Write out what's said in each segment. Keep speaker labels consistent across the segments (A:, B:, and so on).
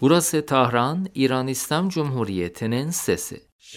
A: Burası Tahran, İran İslam Cumhuriyeti'nin sesi.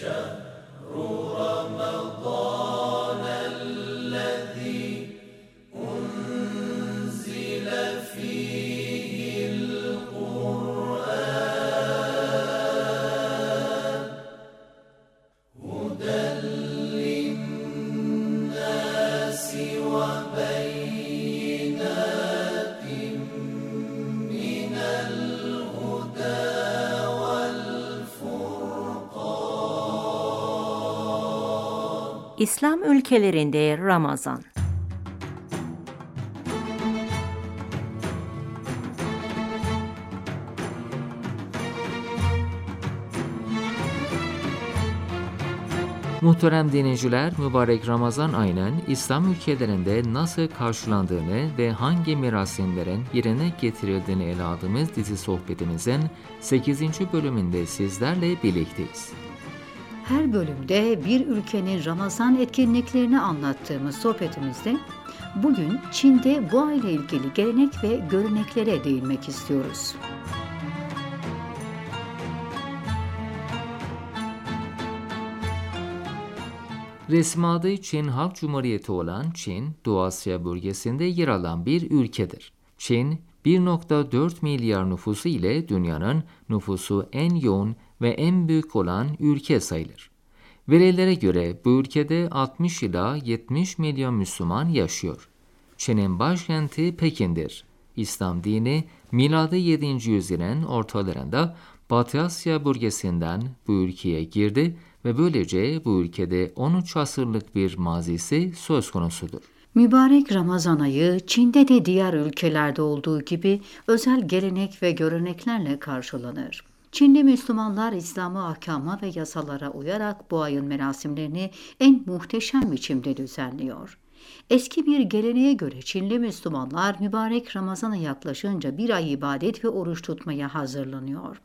B: İslam ülkelerinde Ramazan.
A: Muhterem dinleyiciler, mübarek Ramazan ayının İslam ülkelerinde nasıl karşılandığını ve hangi merasimlerin yerine getirildiğini ele aldığımız dizi sohbetimizin 8. bölümünde sizlerle birlikteyiz.
B: Her bölümde bir ülkenin Ramazan etkinliklerini anlattığımız sohbetimizde bugün Çin'de bu ayla ilgili gelenek ve göreneklere değinmek istiyoruz.
A: Resmi adı Çin Halk Cumhuriyeti olan Çin, Doğu Asya bölgesinde yer alan bir ülkedir. Çin, 1,4 milyar nüfusu ile dünyanın nüfusu en yoğun ve en büyük olan ülke sayılır. Verilere göre bu ülkede 60 ila 70 milyon Müslüman yaşıyor. Çin'in başkenti Pekin'dir. İslam dini miladı 7. yüzyılın ortalarında Batı Asya bölgesinden bu ülkeye girdi ve böylece bu ülkede 13 asırlık bir mazisi söz konusudur.
B: Mübarek Ramazan ayı Çin'de de diğer ülkelerde olduğu gibi özel gelenek ve göreneklerle karşılanır. Çinli Müslümanlar İslam'ı ahkama ve yasalara uyarak bu ayın merasimlerini en muhteşem biçimde düzenliyor. Eski bir geleneğe göre Çinli Müslümanlar mübarek Ramazan'a yaklaşınca bir ay ibadet ve oruç tutmaya hazırlanıyor.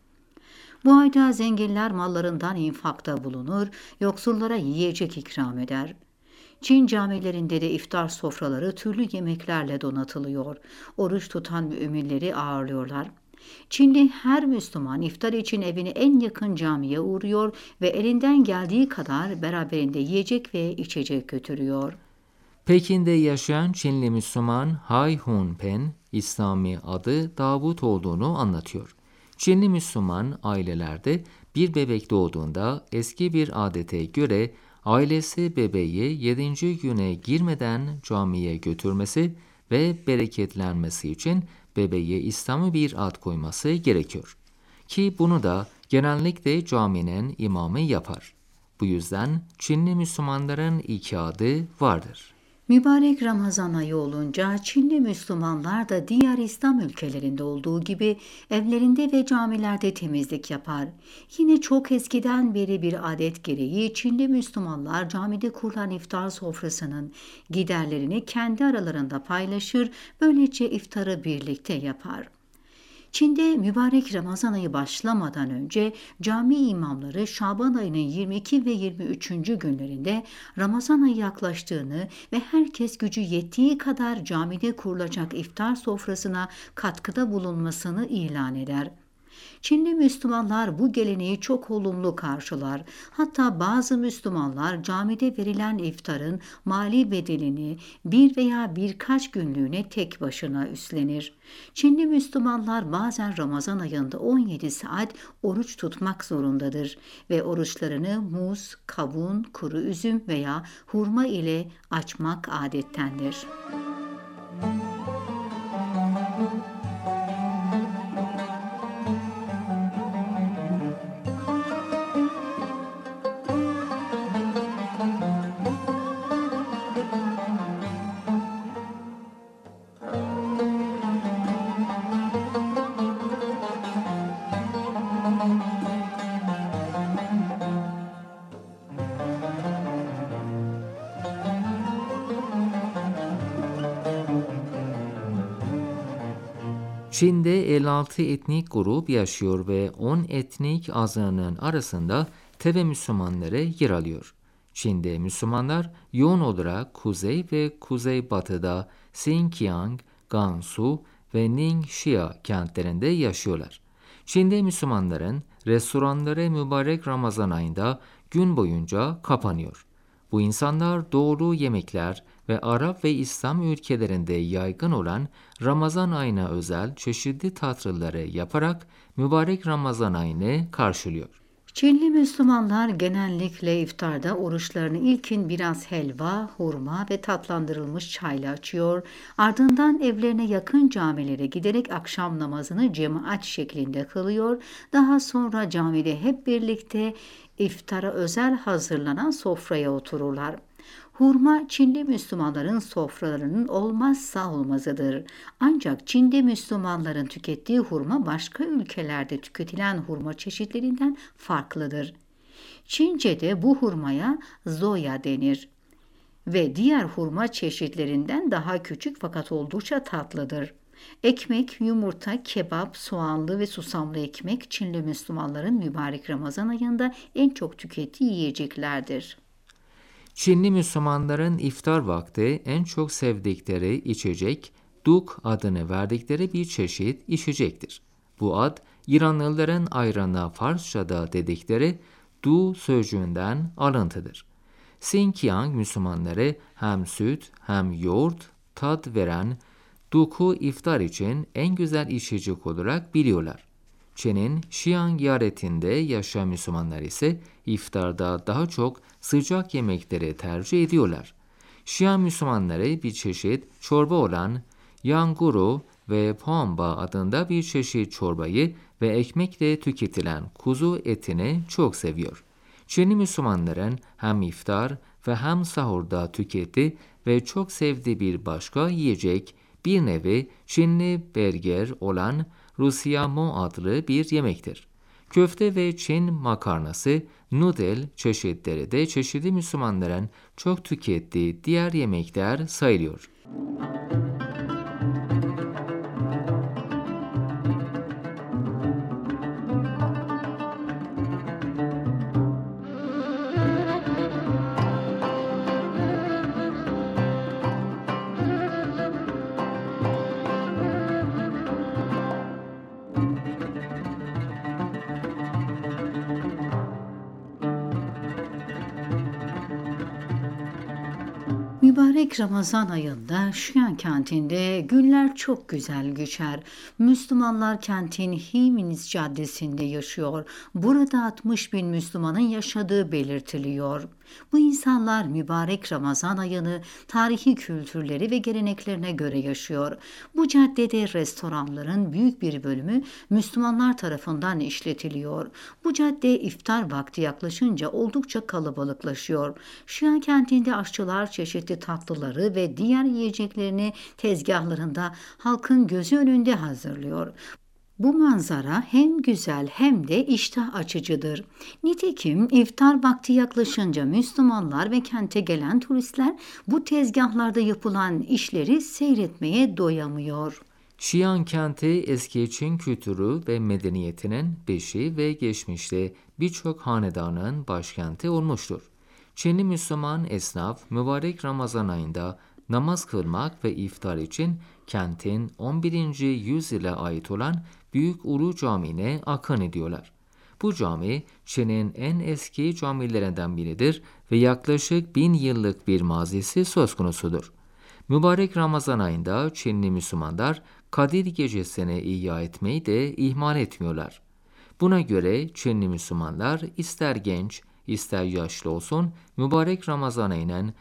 B: Bu ayda zenginler mallarından infakta bulunur, yoksullara yiyecek ikram eder. Çin camilerinde de iftar sofraları türlü yemeklerle donatılıyor. Oruç tutan müminleri ağırlıyorlar. Çinli her Müslüman iftar için evine en yakın camiye uğruyor ve elinden geldiği kadar beraberinde yiyecek ve içecek götürüyor.
A: Pekin'de yaşayan Çinli Müslüman Hai Hunpen, İslami adı Davut olduğunu anlatıyor. Çinli Müslüman ailelerde bir bebek doğduğunda eski bir adete göre ailesi bebeği 7. güne girmeden camiye götürmesi ve bereketlenmesi için bebeğe İslami bir ad koyması gerekiyor. Ki bunu da genellikle caminin imamı yapar. Bu yüzden Çinli Müslümanların 2 adı vardır.
B: Mübarek Ramazan ayı olunca Çinli Müslümanlar da diğer İslam ülkelerinde olduğu gibi evlerinde ve camilerde temizlik yapar. Yine çok eskiden beri bir adet gereği Çinli Müslümanlar camide kurulan iftar sofrasının giderlerini kendi aralarında paylaşır, böylece iftarı birlikte yapar. Çin'de mübarek Ramazan ayı başlamadan önce cami imamları Şaban ayının 22 ve 23. günlerinde Ramazan ayı yaklaştığını ve herkes gücü yettiği kadar camide kurulacak iftar sofrasına katkıda bulunmasını ilan eder. Çinli Müslümanlar bu geleneği çok olumlu karşılar. Hatta bazı Müslümanlar camide verilen iftarın mali bedelini bir veya birkaç günlüğüne tek başına üstlenir. Çinli Müslümanlar bazen Ramazan ayında 17 saat oruç tutmak zorundadır ve oruçlarını muz, kavun, kuru üzüm veya hurma ile açmak adettendir.
A: Çin'de 56 etnik grup yaşıyor ve 10 etnik azınlığın arasında Tebe Müslümanları yer alıyor. Çin'de Müslümanlar yoğun olarak kuzey ve kuzeybatıda Xinjiang, Gansu ve Ningxia kentlerinde yaşıyorlar. Çin'de Müslümanların restoranları mübarek Ramazan ayında gün boyunca kapanıyor. Bu insanlar doğru yemekler ve Arap ve İslam ülkelerinde yaygın olan Ramazan ayına özel çeşitli tatlıları yaparak mübarek Ramazan ayını karşılıyor.
B: Çinli Müslümanlar genellikle iftarda oruçlarını ilkin biraz helva, hurma ve tatlandırılmış çayla açıyor. Ardından evlerine yakın camilere giderek akşam namazını cemaat şeklinde kılıyor. Daha sonra camide hep birlikte iftara özel hazırlanan sofraya otururlar. Hurma Çinli Müslümanların sofralarının olmazsa olmazıdır. Ancak Çin'de Müslümanların tükettiği hurma başka ülkelerde tüketilen hurma çeşitlerinden farklıdır. Çince'de bu hurmaya zoya denir ve diğer hurma çeşitlerinden daha küçük fakat oldukça tatlıdır. Ekmek, yumurta, kebap, soğanlı ve susamlı ekmek Çinli Müslümanların mübarek Ramazan ayında en çok tükettiği yiyeceklerdir.
A: Çinli Müslümanların iftar vakti en çok sevdikleri içecek, duk adını verdikleri bir çeşit içecektir. Bu ad, İranlıların ayrana Farsçada dedikleri du sözcüğünden alıntıdır. Xinjiang Müslümanları hem süt hem yoğurt tat veren duku iftar için en güzel içecek olarak biliyorlar. Çin'in Xi'an eyaletinde yaşayan Müslümanlar ise iftarda daha çok sıcak yemekleri tercih ediyorlar. Xi'an Müslümanları bir çeşit çorba olan yanguru ve pamba adında bir çeşit çorbayı ve ekmekle tüketilen kuzu etini çok seviyor. Çinli Müslümanların hem iftar ve hem sahurda tükettiği ve çok sevdiği bir başka yiyecek bir nevi Çinli burger olan Rusyamo adlı bir yemektir. Köfte ve Çin makarnası, noodle çeşitleri de çeşitli Müslümanların çok tükettiği diğer yemekler sayılıyor.
B: Mübarek Ramazan ayında Şiyan kentinde günler çok güzel geçer. Müslümanlar kentin Himiniz Caddesi'nde yaşıyor. Burada 60 bin Müslümanın yaşadığı belirtiliyor. Bu insanlar mübarek Ramazan ayını tarihi kültürleri ve geleneklerine göre yaşıyor. Bu caddede restoranların büyük bir bölümü Müslümanlar tarafından işletiliyor. Bu cadde iftar vakti yaklaşınca oldukça kalabalıklaşıyor. Şiyan kentinde aşçılar çeşitli tatlıları ve diğer yiyeceklerini tezgahlarında halkın gözü önünde hazırlıyor. Bu manzara hem güzel hem de iştah açıcıdır. Nitekim iftar vakti yaklaşınca Müslümanlar ve kente gelen turistler bu tezgahlarda yapılan işleri seyretmeye doyamıyor.
A: Şiyan kenti eski Çin kültürü ve medeniyetinin beşi ve geçmişte birçok hanedanın başkenti olmuştur. Çinli Müslüman esnaf mübarek Ramazan ayında namaz kılmak ve iftar için kentin 11. yüzyıla ait olan Büyük Ulu Camii'ne akın ediyorlar. Bu cami Çin'in en eski camilerinden biridir ve yaklaşık 1000 yıllık bir mazisi söz konusudur. Mübarek Ramazan ayında Çinli Müslümanlar Kadir Gecesi'ni ihya etmeyi de ihmal etmiyorlar. Buna göre Çinli Müslümanlar ister genç, ister yaşlı olsun mübarek Ramazan ayının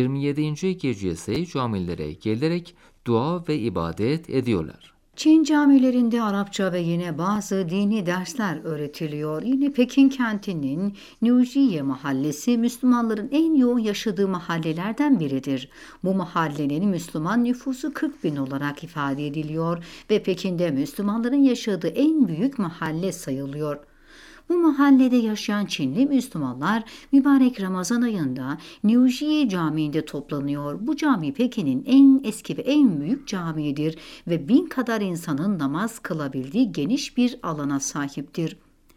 A: 27. gecesi camilere gelerek dua ve ibadet ediyorlar.
B: Çin camilerinde Arapça ve yine bazı dini dersler öğretiliyor. Yine Pekin kentinin Niujiye mahallesi Müslümanların en yoğun yaşadığı mahallelerden biridir. Bu mahallenin Müslüman nüfusu 40 bin olarak ifade ediliyor ve Pekin'de Müslümanların yaşadığı en büyük mahalle sayılıyor. Bu mahallede yaşayan Çinli Müslümanlar mübarek Ramazan ayında Niujiye Camii'nde toplanıyor. Bu cami Pekin'in en eski ve en büyük camiidir ve 1000 kadar insanın namaz kılabildiği geniş bir alana sahiptir.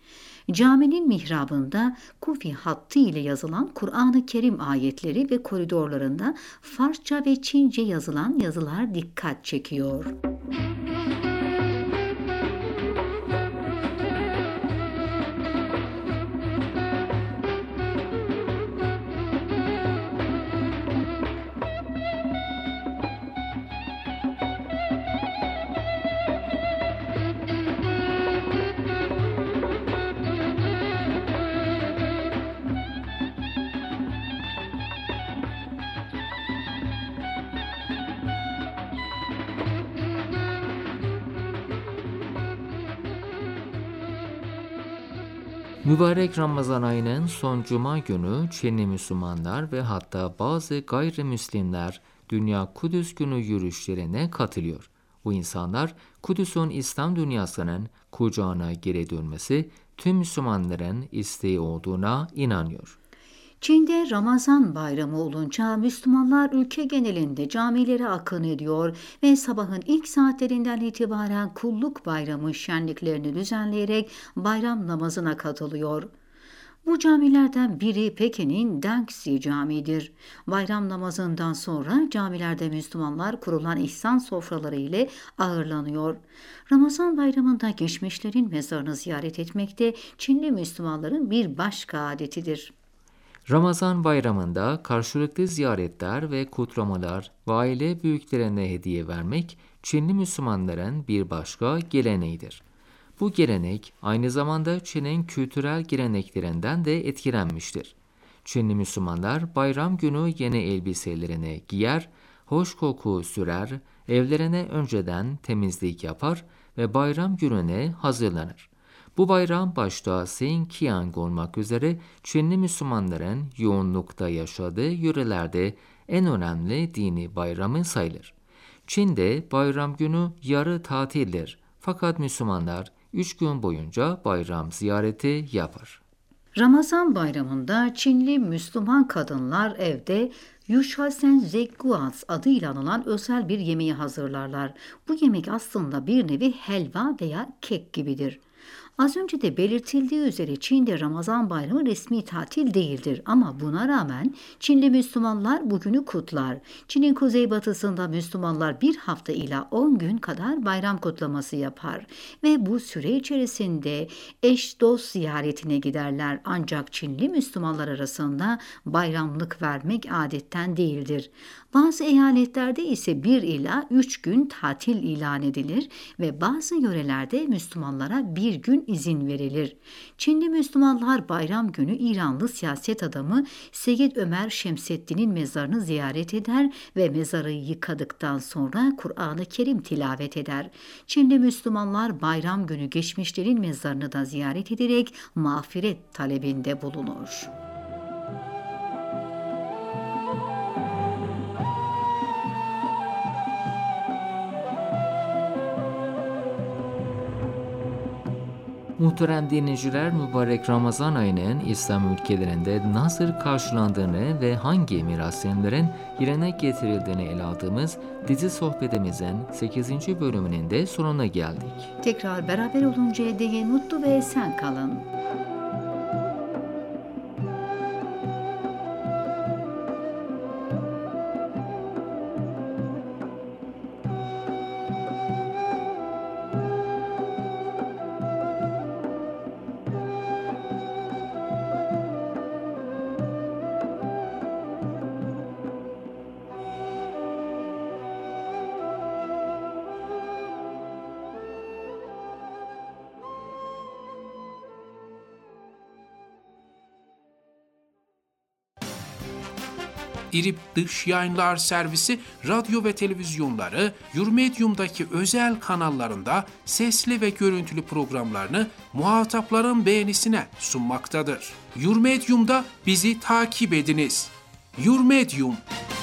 B: Caminin mihrabında Kufi hattı ile yazılan Kur'an-ı Kerim ayetleri ve koridorlarında Farsça ve Çince yazılan yazılar dikkat çekiyor.
A: Mübarek Ramazan ayının son cuma günü Çinli Müslümanlar ve hatta bazı gayrimüslimler Dünya Kudüs Günü yürüyüşlerine katılıyor. Bu insanlar Kudüs'ün İslam dünyasının kucağına geri dönmesi tüm Müslümanların isteği olduğuna inanıyor.
B: Çin'de Ramazan bayramı olunca Müslümanlar ülke genelinde camilere akın ediyor ve sabahın ilk saatlerinden itibaren kulluk bayramı şenliklerini düzenleyerek bayram namazına katılıyor. Bu camilerden biri Pekin'in Dengxi Camii'dir. Bayram namazından sonra camilerde Müslümanlar kurulan ihsan sofraları ile ağırlanıyor. Ramazan bayramında geçmişlerin mezarını ziyaret etmek de Çinli Müslümanların bir başka adetidir.
A: Ramazan bayramında karşılıklı ziyaretler ve kutlamalar ve aile büyüklerine hediye vermek Çinli Müslümanların bir başka geleneğidir. Bu gelenek aynı zamanda Çin'in kültürel geleneklerinden de etkilenmiştir. Çinli Müslümanlar bayram günü yeni elbiselerini giyer, hoş koku sürer, evlerine önceden temizlik yapar ve bayram gününe hazırlanır. Bu bayram başta Xinjiang olmak üzere Çinli Müslümanların yoğunlukta yaşadığı yörelerde en önemli dini bayramı sayılır. Çin'de bayram günü yarı tatildir. Fakat Müslümanlar 3 gün boyunca bayram ziyareti yapar.
B: Ramazan bayramında Çinli Müslüman kadınlar evde Yuşasen Zegguans adıyla anılan özel bir yemeği hazırlarlar. Bu yemek aslında bir nevi helva veya kek gibidir. Az önce de belirtildiği üzere Çin'de Ramazan bayramı resmi tatil değildir ama buna rağmen Çinli Müslümanlar bugünü kutlar. Çin'in kuzeybatısında Müslümanlar bir hafta ila 10 gün kadar bayram kutlaması yapar ve bu süre içerisinde eş dost ziyaretine giderler. Ancak Çinli Müslümanlar arasında bayramlık vermek adetten değildir. Bazı eyaletlerde ise 1 ila 3 gün tatil ilan edilir ve bazı yörelerde Müslümanlara 1 gün izin verilir. Çinli Müslümanlar bayram günü İranlı siyaset adamı Seyyid Ömer Şemseddin'in mezarını ziyaret eder ve mezarı yıkadıktan sonra Kur'an-ı Kerim tilavet eder. Çinli Müslümanlar bayram günü geçmişlerin mezarını da ziyaret ederek mağfiret talebinde bulunur.
A: Muhterem dinleyiciler, mübarek Ramazan ayının İslam ülkelerinde nasıl karşılandığını ve hangi merasimlerin yerine getirildiğini ele aldığımız dizi sohbetimizin 8. bölümünün de sonuna geldik.
B: Tekrar beraber oluncaya değin mutlu ve esen kalın.
C: İRİB Dış Yayınlar Servisi radyo ve televizyonları Yurmedyum'daki özel kanallarında sesli ve görüntülü programlarını muhatapların beğenisine sunmaktadır. Yurmedyum'da bizi takip ediniz. Yurmedyum.